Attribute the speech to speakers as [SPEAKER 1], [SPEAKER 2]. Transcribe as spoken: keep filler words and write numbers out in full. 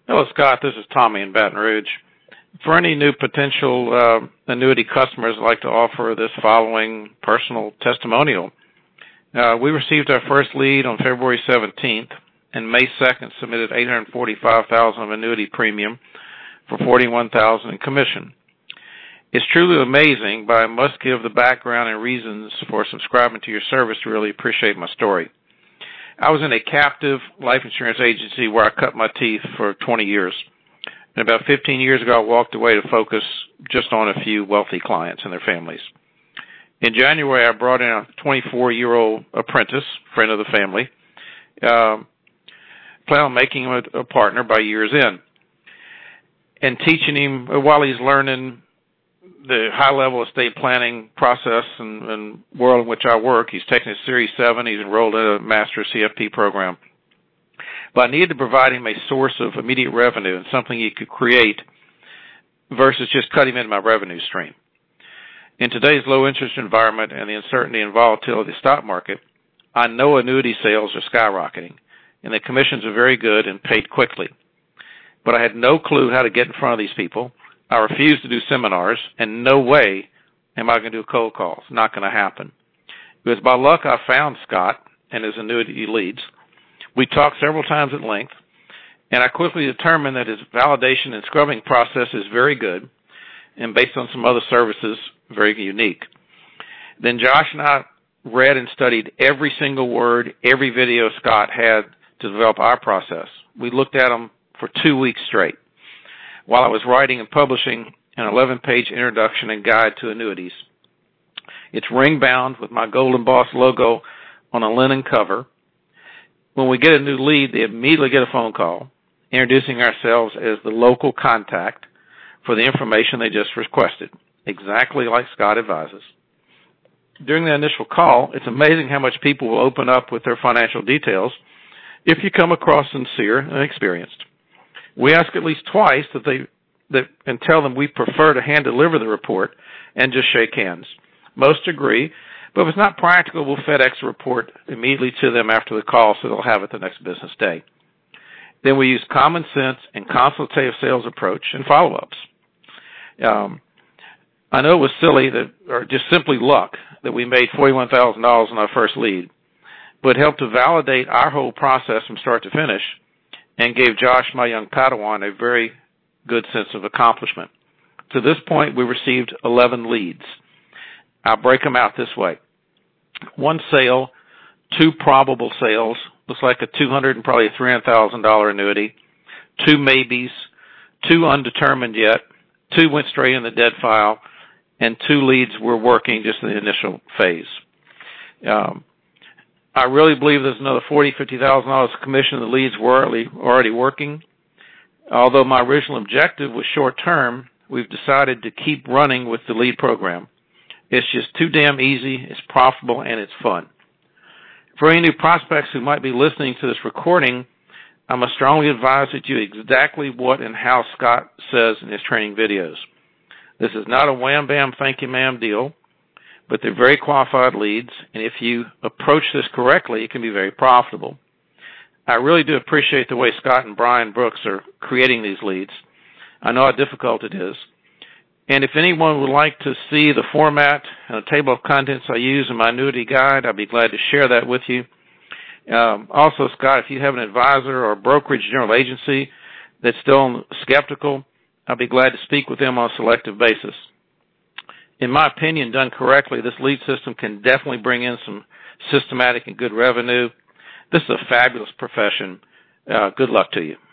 [SPEAKER 1] Hello, Scott. This is Tommy in Baton Rouge. For any new potential uh, annuity customers, I'd like to offer this following personal testimonial. Uh, we received our first lead on February seventeenth, and May second submitted eight hundred forty-five thousand dollars of annuity premium for forty-one thousand dollars in commission. It's truly amazing, but I must give the background and reasons for subscribing to your service to really appreciate my story. I was in a captive life insurance agency where I cut my teeth for twenty years. And about fifteen years ago, I walked away to focus just on a few wealthy clients and their families. In January, I brought in a twenty-four-year-old apprentice, friend of the family, uh, plan on making him a, a partner by year's end, and teaching him while he's learning the high-level estate planning process and, and world in which I work. He's taking his Series seven. He's enrolled in a Master C F P program. But I needed to provide him a source of immediate revenue and something he could create versus just cutting into my revenue stream. In today's low-interest environment and the uncertainty and volatility of the stock market, I know annuity sales are skyrocketing, and the commissions are very good and paid quickly. But I had no clue how to get in front of these people. I refused to do seminars, and no way am I going to do cold calls. Not going to happen. It was by luck I found Scott and his annuity leads. We talked several times at length, and I quickly determined that his validation and scrubbing process is very good, and based on some other services, very unique. Then Josh and I read and studied every single word, every video Scott had to develop our process. We looked at them for two weeks straight, while I was writing and publishing an eleven-page introduction and guide to annuities. It's ring-bound with my Golden Boss logo on a linen cover. When we get a new lead, they immediately get a phone call introducing ourselves as the local contact for the information they just requested, exactly like Scott advises. During the initial call, it's amazing how much people will open up with their financial details if you come across sincere and experienced. We ask at least twice that they that and tell them we prefer to hand deliver the report and just shake hands. Most agree, but if it's not practical, we'll FedEx the report immediately to them after the call so they'll have it the next business day. Then we use common sense and consultative sales approach and follow-ups. Um, I know it was silly that, or just simply luck, that we made forty-one thousand dollars on our first lead, but it helped to validate our whole process from start to finish and gave Josh, my young Padawan, a very good sense of accomplishment. To this point, we received eleven leads. I'll break them out this way. One sale, two probable sales, looks like a two hundred thousand dollars and probably a three hundred thousand dollars annuity, two maybes, two undetermined yet, two went straight in the dead file, and two leads were working just in the initial phase. Um, I really believe there's another forty thousand dollars, fifty thousand dollars commission the leads were already, already working. Although my original objective was short-term, we've decided to keep running with the lead program. It's just too damn easy, it's profitable, and it's fun. For any new prospects who might be listening to this recording, I must strongly advise that you do exactly what and how Scott says in his training videos. This is not a wham-bam, thank-you-ma'am deal, but they're very qualified leads, and if you approach this correctly, it can be very profitable. I really do appreciate the way Scott and Brian Brooks are creating these leads. I know how difficult it is. And if anyone would like to see the format and the table of contents I use in my annuity guide, I'd be glad to share that with you. Um, also, Scott, if you have an advisor or a brokerage general agency that's still skeptical, I'll be glad to speak with them on a selective basis. In my opinion, done correctly, this lead system can definitely bring in some systematic and good revenue. This is a fabulous profession. Uh, good luck to you.